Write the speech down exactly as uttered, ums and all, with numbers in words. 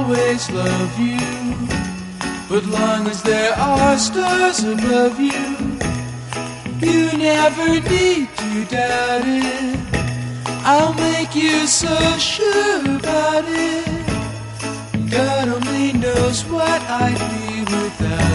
always love you. But long as there are stars above you, you never need to doubt it. I'll make you so sure about it. God only knows what I'd be without